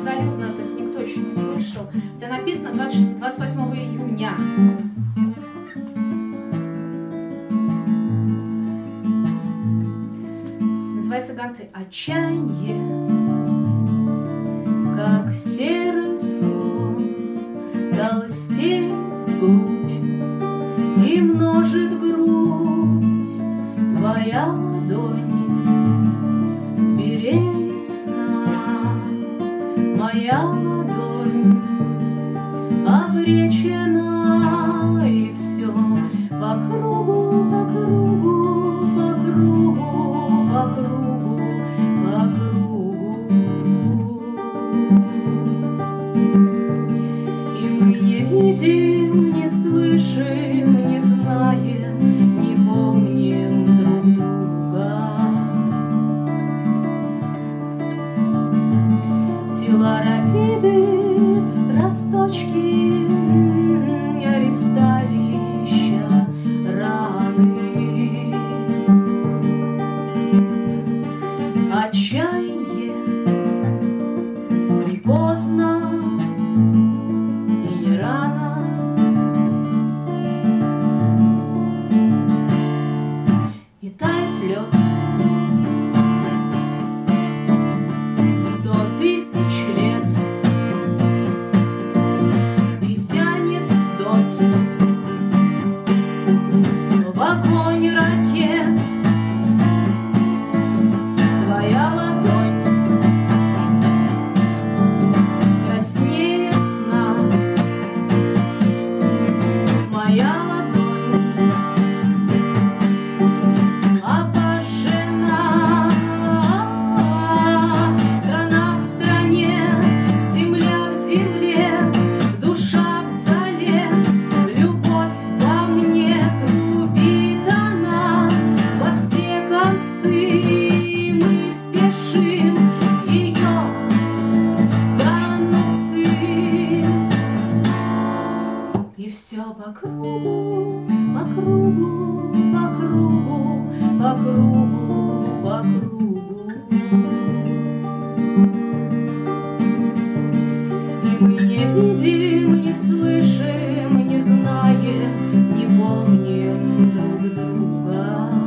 абсолютно, то есть никто еще не слышал. Хотя написано 28 июня. Называется «Ганцы». Отчаяние, как серый сон, толстеет вглубь и множит грусть. Твоя ладонь белее сна, моя ладонь обречена, и все по кругу, по кругу, по кругу, по кругу, по кругу. И мы не видим, не слышим, не знаем, не помним друг друга. Тела рапиды, росточки, аресталища, раны. Отчаяние, не поздно и не рано. И тает лед 100 тысяч лет, и тянет вдоть в огонь ракет. Твоя ладонь краснее сна, моя ладонь обожжена. Страна в стране, земля в земле, душа в зале, любовь во мне трубит она во все концы. Мы спешим ее концы, и все по кругу, по кругу, по кругу, по кругу, по кругу. И мы не видим, не слышим, не знаем, не помним друг друга.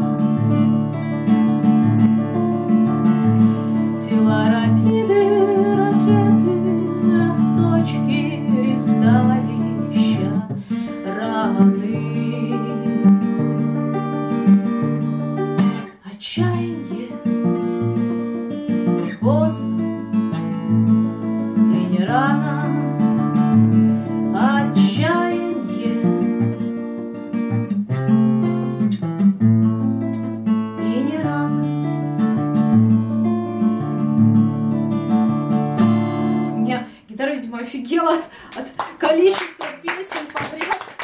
Тела рапиды, ракеты, росточки, ристалища, раны. Отчаяние, не поздно и не рано. Отчаяние и не рано. У меня гитара, видимо, офигела от количества